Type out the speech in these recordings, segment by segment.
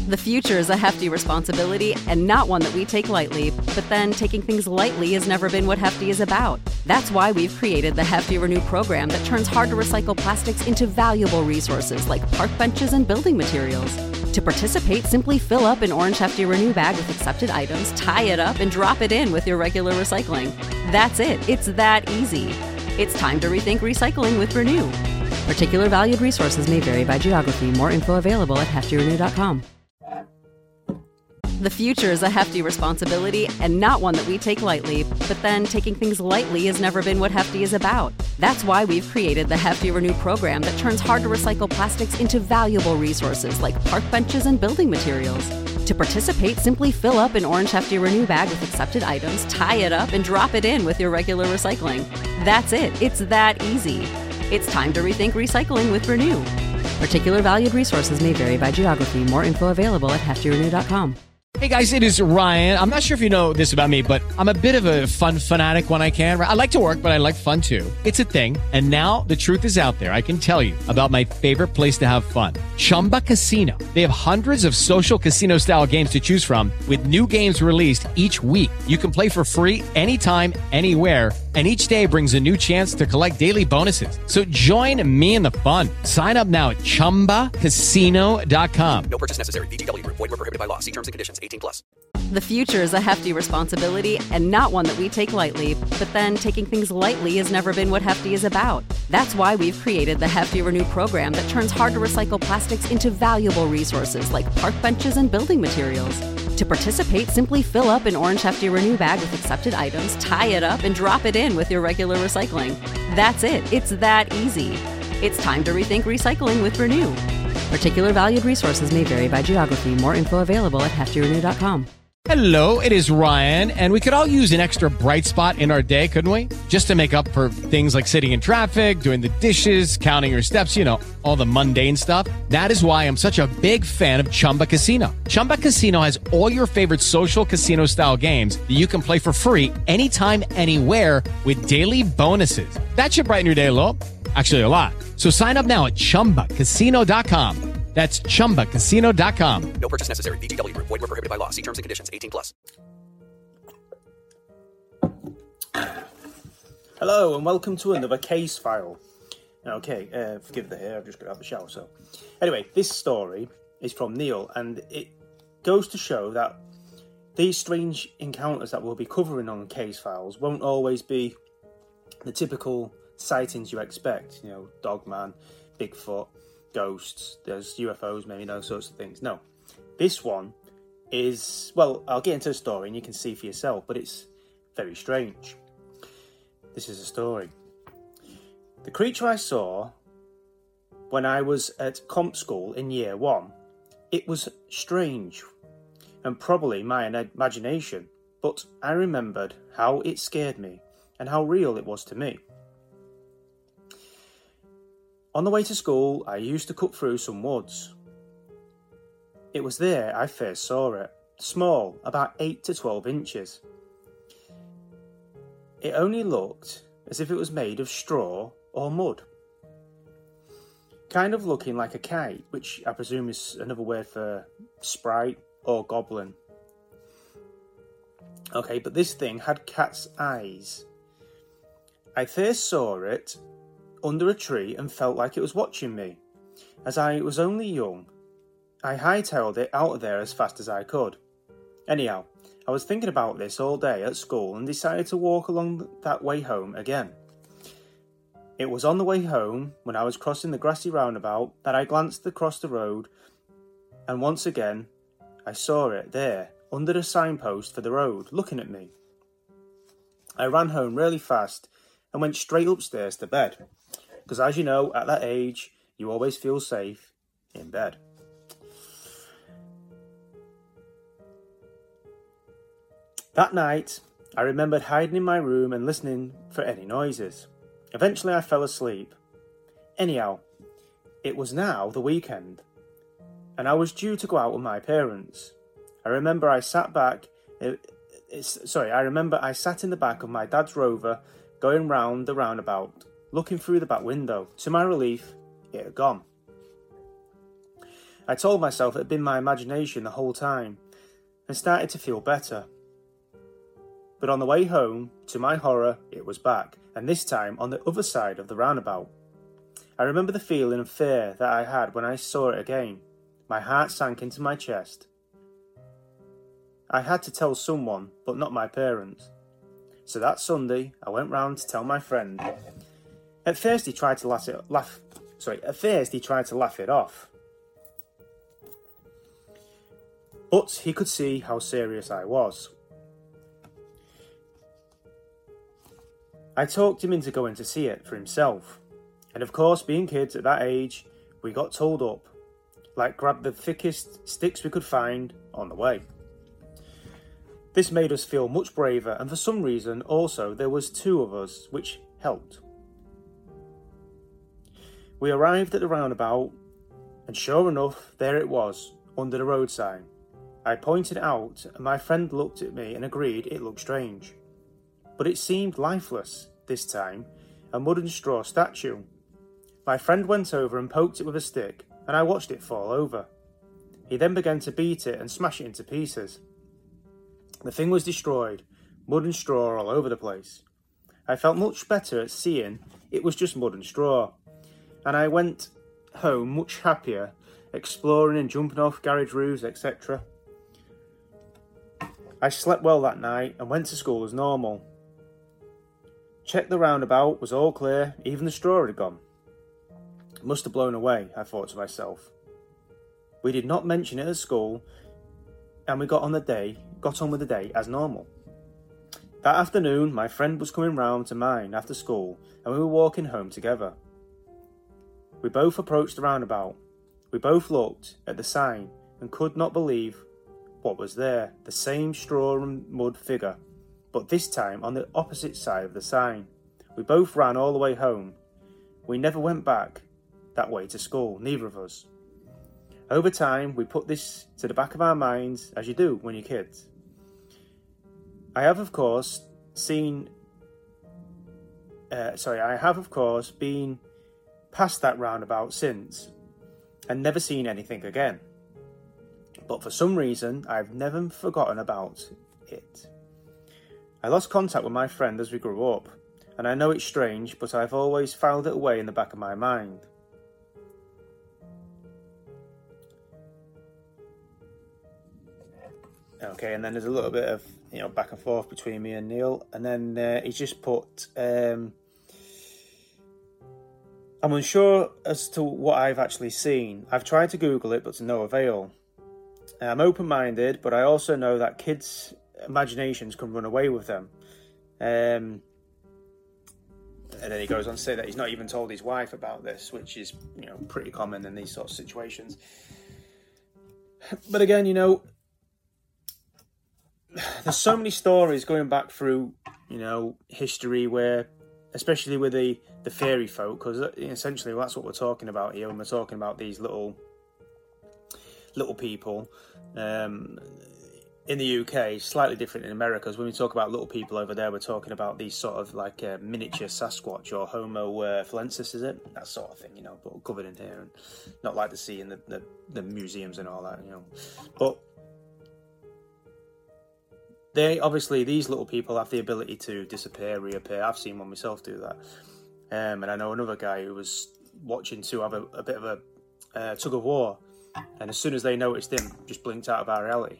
The future is a hefty responsibility and not one that we take lightly, but then taking things lightly has never been what Hefty is about. That's why we've created the Hefty Renew program that turns hard-to-recycle plastics into valuable resources like park benches and building materials. To participate, simply fill up an orange Hefty Renew bag with accepted items, tie it up, and drop it in with your regular recycling. That's it. It's that easy. It's time to rethink recycling with Renew. Particular valued resources may vary by geography. More info available at heftyrenew.com. The future is a hefty responsibility and not one that we take lightly, but then taking things lightly has never been what Hefty is about. That's why we've created the Hefty Renew program that turns hard-to-recycle plastics into valuable resources like park benches and building materials. To participate, simply fill up an orange Hefty Renew bag with accepted items, tie it up, and drop it in with your regular recycling. That's it. It's that easy. It's time to rethink recycling with Renew. Particular valued resources may vary by geography. More info available at heftyrenew.com. Hey guys, it is Ryan. I'm not sure if you know this about me, but I'm a bit of a fun fanatic when I can. I like to work, but I like fun too. It's a thing. And now the truth is out there. I can tell you about my favorite place to have fun. Chumba Casino. They have hundreds of social casino style games to choose from with new games released each week. You can play for free anytime, anywhere. And each day brings a new chance to collect daily bonuses. So join me in the fun. Sign up now at ChumbaCasino.com. No purchase necessary. VGW Group. Void where prohibited by law. See terms and conditions. 18+. The future is a hefty responsibility and not one that we take lightly, but then taking things lightly has never been what Hefty is about. That's why we've created the Hefty Renew program that turns hard-to-recycle plastics into valuable resources like park benches and building materials. To participate, simply fill up an orange Hefty Renew bag with accepted items, tie it up, and drop it in with your regular recycling. That's it. It's that easy. It's time to rethink recycling with Renew. Particular valued resources may vary by geography. More info available at heftyrenew.com. Hello, it is Ryan, and we could all use an extra bright spot in our day, couldn't we? Just to make up for things like sitting in traffic, doing the dishes, counting your steps, you know, all the mundane stuff. That is why I'm such a big fan of Chumba Casino. Chumba Casino has all your favorite social casino-style games that you can play for free anytime, anywhere with daily bonuses. That should brighten your day a little. Actually, a lot. So sign up now at ChumbaCasino.com. That's ChumbaCasino.com. No purchase necessary. VGW Group. Void where prohibited by law. See terms and conditions. 18+. Hello and welcome to another case file. Okay, forgive the hair, I've just got out of the shower. So, anyway, this story is from Neil, and it goes to show that these strange encounters that we'll be covering on case files won't always be the typical sightings you expect. You know, Dogman, Bigfoot, ghosts, there's UFOs, maybe those sorts of things. No, this one is, well, I'll get into the story and you can see for yourself, but it's very strange. This is a story. The creature I saw when I was at comp school in year 1, it was strange and probably my imagination, but I remembered how it scared me and how real it was to me. On the way to school, I used to cut through some woods. It was there I first saw it, small, about 8 to 12 inches. It only looked as if it was made of straw or mud. Kind of looking like a kite, which I presume is another word for sprite or goblin. Okay, but this thing had cat's eyes. I first saw it under a tree and felt like it was watching me. As I was only young, I hightailed it out of there as fast as I could. Anyhow, I was thinking about this all day at school and decided to walk along that way home again. It was on the way home, when I was crossing the grassy roundabout, that I glanced across the road, and once again I saw it there, under the signpost for the road, looking at me. I ran home really fast and went straight upstairs to bed. Because as you know, at that age, you always feel safe in bed. That night, I remembered hiding in my room and listening for any noises. Eventually, I fell asleep. Anyhow, it was now the weekend, and I was due to go out with my parents. I remember I sat in the back of my dad's Rover, going round the roundabout, looking through the back window. To my relief, it had gone. I told myself it had been my imagination the whole time, and started to feel better. But on the way home, to my horror, it was back, and this time on the other side of the roundabout. I remember the feeling of fear that I had when I saw it again. My heart sank into my chest. I had to tell someone, but not my parents. So that Sunday, I went round to tell my friend. At first, he tried to laugh it off. But he could see how serious I was. I talked him into going to see it for himself. And of course, being kids at that age, we got told up, like grab the thickest sticks we could find on the way. This made us feel much braver, and for some reason also there was 2 of us, which helped. We arrived at the roundabout, and sure enough, there it was, under the road sign. I pointed it out, and my friend looked at me and agreed it looked strange. But it seemed lifeless, this time, a mud and straw statue. My friend went over and poked it with a stick, and I watched it fall over. He then began to beat it and smash it into pieces. The thing was destroyed, mud and straw all over the place. I felt much better at seeing it was just mud and straw, and I went home much happier, exploring and jumping off garage roofs, etc. I slept well that night and went to school as normal. Checked the roundabout, was all clear, even the straw had gone. It must have blown away, I thought to myself. We did not mention it at school, and we got on with the day as normal. That afternoon, my friend was coming round to mine after school, and we were walking home together. We both approached the roundabout. We both looked at the sign and could not believe what was there, the same straw and mud figure, but this time on the opposite side of the sign. We both ran all the way home. We never went back that way to school, neither of us. Over time, we put this to the back of our minds, as you do when you're kids. I have, of course, been past that roundabout since, and never seen anything again. But for some reason, I've never forgotten about it. I lost contact with my friend as we grew up, and I know it's strange, but I've always filed it away in the back of my mind. Okay, and then there's a little bit of back and forth between me and Neil, and then he's just put, I'm unsure as to what I've actually seen. I've tried to Google it, but to no avail. I'm open-minded, but I also know that kids' imaginations can run away with them. And then he goes on to say that he's not even told his wife about this, which is, pretty common in these sorts of situations. But again, there's so many stories going back through, history where, especially with the fairy folk, because essentially that's what we're talking about here when we're talking about these little people. In the UK, slightly different in America, because when we talk about little people over there, we're talking about these sort of like miniature Sasquatch or Homo florensis, is it? That sort of thing, but covered in hair, and not like to see in the museums and all that, But these little people have the ability to disappear, reappear. I've seen one myself do that. And I know another guy who was watching to have a bit of a tug of war, and as soon as they noticed him, just blinked out of our reality.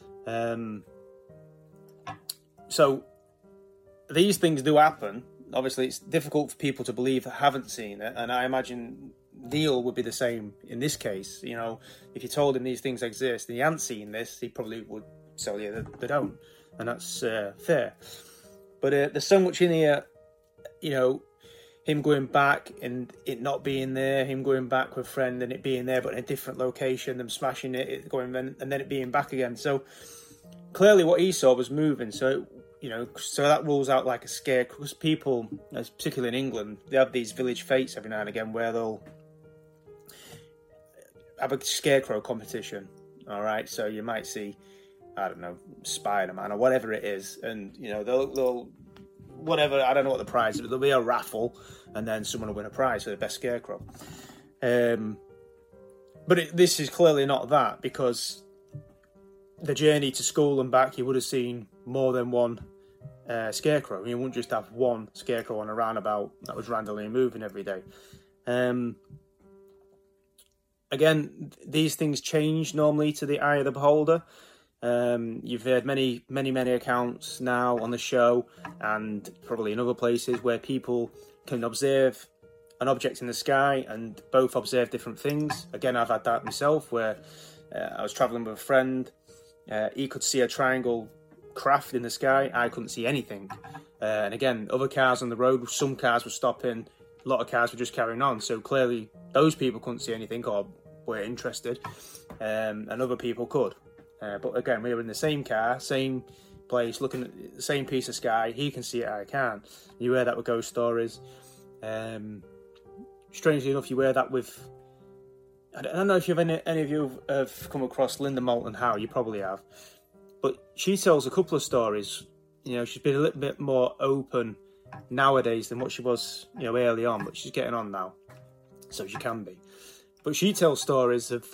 So these things do happen. Obviously, it's difficult for people to believe that haven't seen it, and I imagine Neil would be the same in this case. If you told him these things exist and he hadn't seen this, he probably would tell you that they don't, and that's fair. But there's so much in here, him going back and it not being there, him going back with a friend and it being there but in a different location, them smashing it going and then it being back again. So clearly what he saw was moving. So so that rules out like a scare, because people, particularly in England, they have these village fetes every now and again where they'll have a scarecrow competition. All right, so you might see, I don't know, Spider-Man or whatever it is, and they'll whatever, I don't know what the prize is, but there'll be a raffle, and then someone will win a prize for the best scarecrow. But this is clearly not that, because the journey to school and back, you would have seen more than one scarecrow. You wouldn't just have one scarecrow on a roundabout that was randomly moving every day. Again, these things change normally to the eye of the beholder. You've heard many accounts now on the show, and probably in other places, where people can observe an object in the sky and both observe different things. Again, I've had that myself, where I was travelling with a friend. He could see a triangle craft in the sky. I couldn't see anything. And again, other cars on the road, some cars were stopping, a lot of cars were just carrying on. So clearly, those people couldn't see anything or were interested, and other people could. But again, we were in the same car, same place, looking at the same piece of sky. He can see it, I can't. You hear that with ghost stories. Strangely enough, you hear that with... I don't know if any of you have come across Linda Moulton Howe. You probably have. But she tells a couple of stories. You know, she's been a little bit more open nowadays than what she was, you know, early on. But she's getting on now, so she can be. But she tells stories of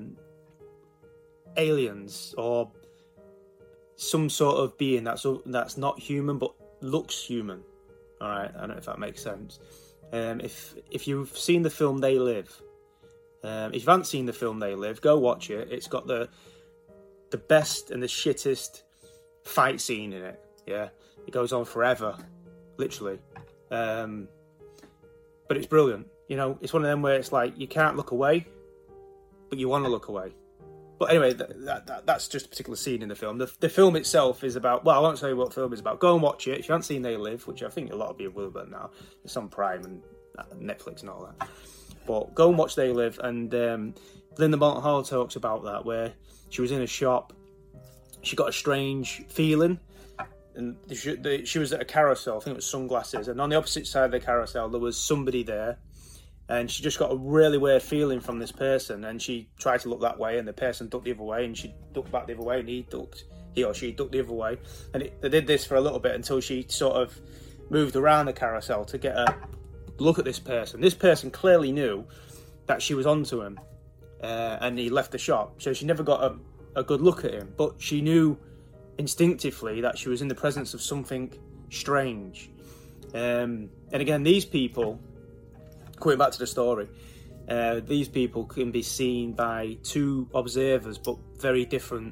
aliens or some sort of being that's not human but looks human. All right, I don't know if that makes sense. If you've seen the film They Live, if you haven't seen the film They Live, go watch it. It's got the best and the shittest fight scene in it. Yeah, it goes on forever, literally. But it's brilliant. You know, it's one of them where it's like you can't look away, but you want to look away. But anyway, that's just a particular scene in the film. The film itself is about... Well, I won't tell you what the film is about. Go and watch it. If you haven't seen They Live, which I think a lot of people will by now. It's on Prime and Netflix and all that. But go and watch They Live. And Linda Moulton Howe talks about that, where she was in a shop. She got a strange feeling. And she was at a carousel. I think it was sunglasses. And on the opposite side of the carousel, there was somebody there. And she just got a really weird feeling from this person, and she tried to look that way, and the person ducked the other way, and she ducked back the other way, and he or she ducked the other way, and they did this for a little bit until she sort of moved around the carousel to get a look at this person. This person clearly knew that she was onto him, and he left the shop, so she never got a good look at him, but she knew instinctively that she was in the presence of something strange. And again, these people... Going back to the story, these people can be seen by two observers, but very different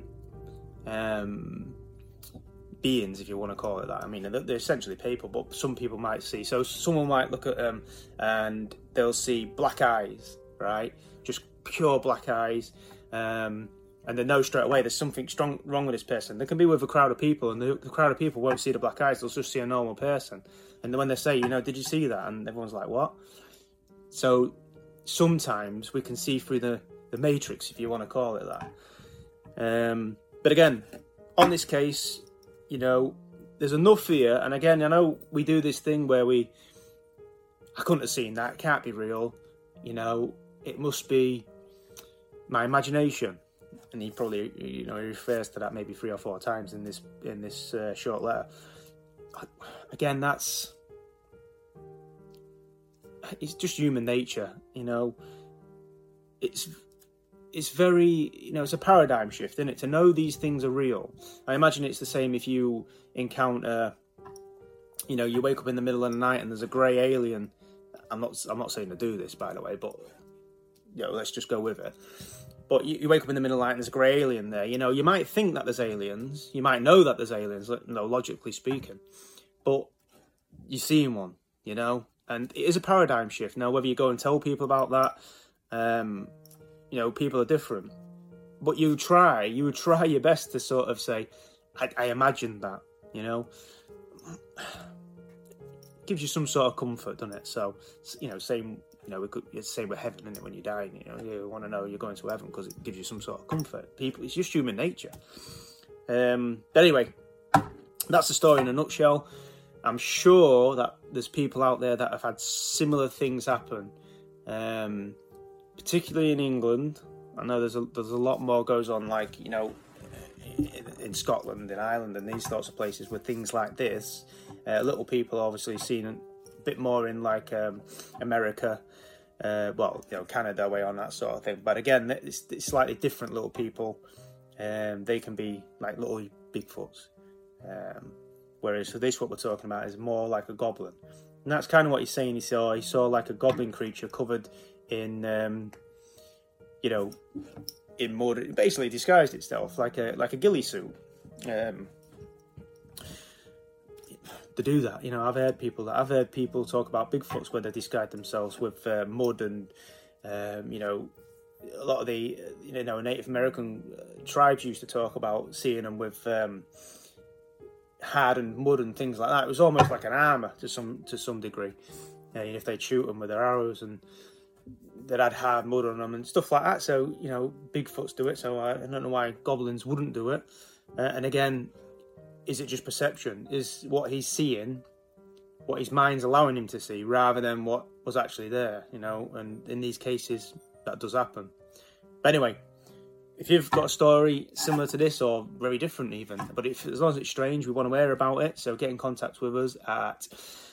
beings, if you want to call it that. I mean, they're essentially people, but some people might see. So someone might look at them and they'll see black eyes, right? Just pure black eyes. And they know straight away there's something wrong with this person. They can be with a crowd of people, and the crowd of people won't see the black eyes. They'll just see a normal person. And when they say, you know, did you see that? And everyone's like, what? So sometimes we can see through the matrix, if you want to call it that. But again, on this case, you know, there's enough here. And again, I know we do this thing where I couldn't have seen that. It can't be real. You know, it must be my imagination. And he probably, you know, he refers to that maybe 3 or 4 times in this short letter. Again, it's just human nature, you know. It's very, you know, it's a paradigm shift, isn't it? To know these things are real. I imagine it's the same if you encounter, you know, you wake up in the middle of the night and there's a grey alien. I'm not saying to do this, by the way, but you know, let's just go with it. But you wake up in the middle of the night and there's a grey alien there. You know, you might think that there's aliens. You might know that there's aliens, you know, logically speaking. But you're seeing one, you know. And it is a paradigm shift. Now, whether you go and tell people about that, you know, people are different. But you would try your best to sort of say, I imagined that, you know. It gives you some sort of comfort, doesn't it? So, you know, same, you know, it's the same with heaven, isn't it, when you die, you know, you want to know you're going to heaven because it gives you some sort of comfort. People, it's just human nature. But anyway, that's the story in a nutshell. I'm sure that there's people out there that have had similar things happen, particularly in England. I know there's a lot more goes on, like, you know, in Scotland, in Ireland, and these sorts of places with things like this. Little people obviously seen a bit more in like America, Canada way on that sort of thing. But again, it's slightly different little people. They can be like little Bigfoots. Whereas for this, what we're talking about is more like a goblin. And that's kind of what he's saying. He saw like a goblin creature covered in, in mud. It basically disguised itself like a ghillie suit. To do that, I've heard people talk about Bigfoots where they disguise themselves with mud and, a lot of the Native American tribes used to talk about seeing them with hardened mud and things like that. It was almost like an armor to some degree. If they'd shoot them with their arrows and they'd had hard mud on them and stuff like that. So Bigfoots do it. So I don't know why goblins wouldn't do it. And again, is it just perception? Is what he's seeing what his mind's allowing him to see rather than what was actually there? And in these cases, that does happen. But anyway, if you've got a story similar to this or very different even, but as long as it's strange, we want to hear about it. So get in contact with us at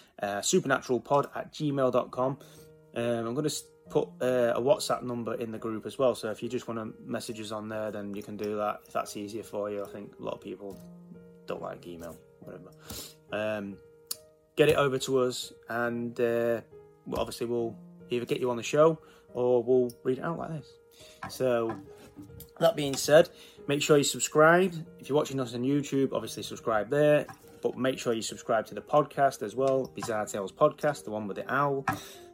supernaturalpod@gmail.com. I'm going to put a WhatsApp number in the group as well. So if you just want to message us on there, then you can do that if that's easier for you. I think a lot of people don't like email, whatever. Get it over to us, and obviously we'll either get you on the show or we'll read it out like this. So that being said, make sure you subscribe. If you're watching us on YouTube, obviously subscribe there, but make sure you subscribe to the podcast as well, Bizarre Tales Podcast, the one with the owl.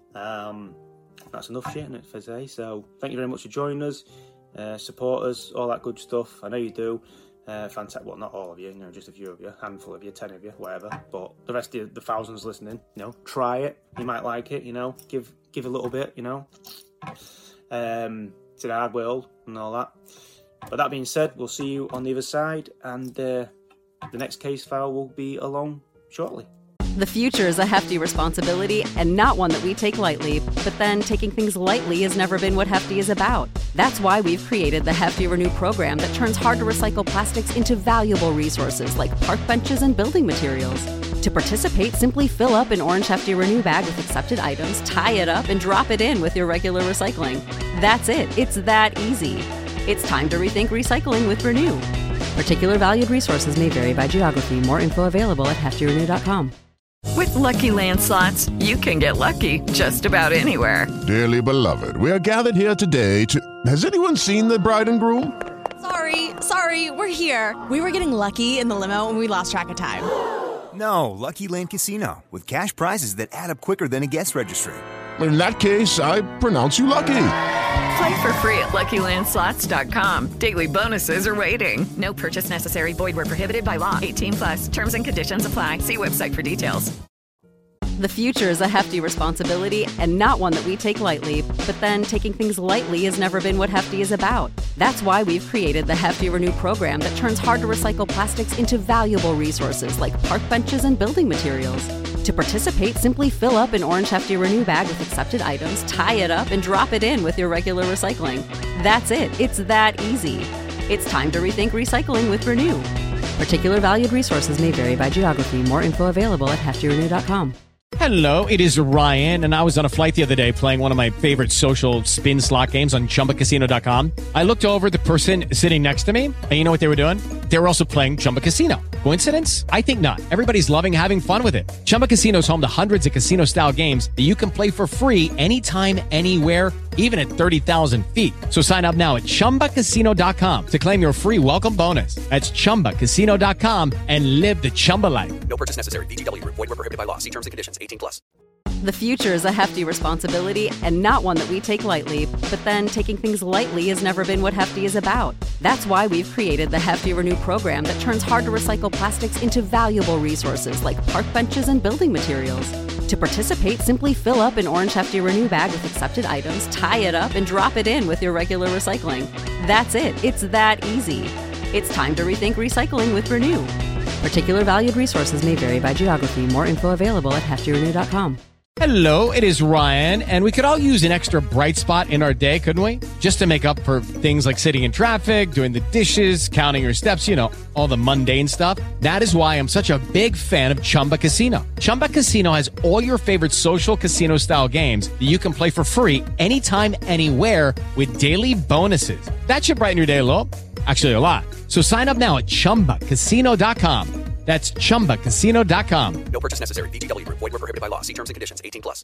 That's enough shit, isn't it, for today? So thank you very much for joining us, support us, all that good stuff. I know you do. Fantastic. Well, not all of you, just a few of you, a handful of you, 10 of you, whatever. But the rest of the thousands listening, try it. You might like it, give a little bit, It's a hard world and all that. But that being said, we'll see you on the other side, and the next case file will be along shortly. The future is a hefty responsibility and not one that we take lightly. But then taking things lightly has never been what Hefty is about. That's why we've created the Hefty Renew program that turns hard-to-recycle plastics into valuable resources like park benches and building materials. To participate, simply fill up an orange Hefty Renew bag with accepted items, tie it up, and drop it in with your regular recycling. That's it. It's that easy. It's time to rethink recycling with Renew. Particular valued resources may vary by geography. More info available at heftyrenew.com. With Lucky Land Slots, you can get lucky just about anywhere. Dearly beloved, we are gathered here today to... Has anyone seen the bride and groom? Sorry, we're here. We were getting lucky in the limo and we lost track of time. No, Lucky Land Casino, with cash prizes that add up quicker than a guest registry. In that case, I pronounce you lucky. Play for free at LuckyLandSlots.com. Daily bonuses are waiting. No purchase necessary. Void where prohibited by law. 18+. Terms and conditions apply. See website for details. The future is a hefty responsibility and not one that we take lightly. But then taking things lightly has never been what Hefty is about. That's why we've created the Hefty Renew program that turns hard-to-recycle plastics into valuable resources like park benches and building materials. To participate, simply fill up an orange Hefty Renew bag with accepted items, tie it up, and drop it in with your regular recycling. That's it. It's that easy. It's time to rethink recycling with Renew. Particular valued resources may vary by geography. More info available at heftyrenew.com. Hello, it is Ryan, and I was on a flight the other day playing one of my favorite social spin slot games on ChumbaCasino.com. I looked over at the person sitting next to me, and you know what they were doing? They were also playing Chumba Casino. Coincidence? I think not. Everybody's loving having fun with it. Chumba Casino is home to hundreds of casino-style games that you can play for free anytime, anywhere, even at 30,000 feet. So sign up now at ChumbaCasino.com to claim your free welcome bonus. That's ChumbaCasino.com and live the Chumba life. No purchase necessary. VGW. Void where prohibited by law. See terms and conditions. 18+. The future is a hefty responsibility and not one that we take lightly. But then taking things lightly has never been what Hefty is about. That's why we've created the Hefty Renew program that turns hard-to-recycle plastics into valuable resources like park benches and building materials. To participate, simply fill up an orange Hefty Renew bag with accepted items, tie it up, and drop it in with your regular recycling. That's it. It's that easy. It's time to rethink recycling with Renew. Particular valued resources may vary by geography. More info available at heftyrenew.com. Hello, it is Ryan, and we could all use an extra bright spot in our day, couldn't we? Just to make up for things like sitting in traffic, doing the dishes, counting your steps, all the mundane stuff. That is why I'm such a big fan of Chumba Casino. Chumba Casino has all your favorite social casino-style games that you can play for free anytime, anywhere with daily bonuses. That should brighten your day a little. Actually, a lot. So sign up now at ChumbaCasino.com. That's ChumbaCasino.com. No purchase necessary. VGW Group. Void where prohibited by law. See terms and conditions. 18+.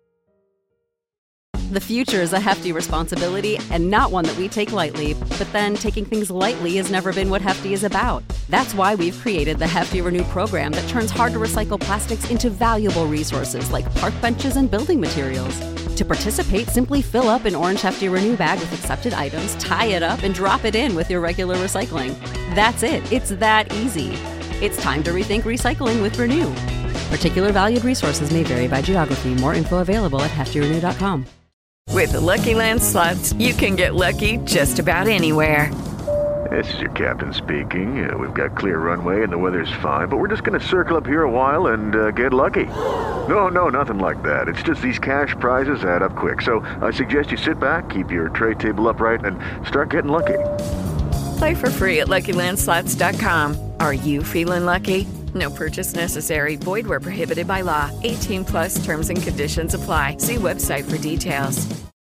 The future is a hefty responsibility and not one that we take lightly. But then taking things lightly has never been what Hefty is about. That's why we've created the Hefty Renew program that turns hard-to-recycle plastics into valuable resources like park benches and building materials. To participate, simply fill up an orange Hefty Renew bag with accepted items, tie it up, and drop it in with your regular recycling. That's it. It's that easy. It's time to rethink recycling with Renew. Particular valued resources may vary by geography. More info available at heftyrenew.com. With the Lucky Land Slots, you can get lucky just about anywhere. This is your captain speaking. We've got clear runway and the weather's fine, but we're just going to circle up here a while and get lucky. No, nothing like that. It's just these cash prizes add up quick. So I suggest you sit back, keep your tray table upright, and start getting lucky. Play for free at LuckyLandSlots.com. Are you feeling lucky? No purchase necessary. Void where prohibited by law. 18+ terms and conditions apply. See website for details.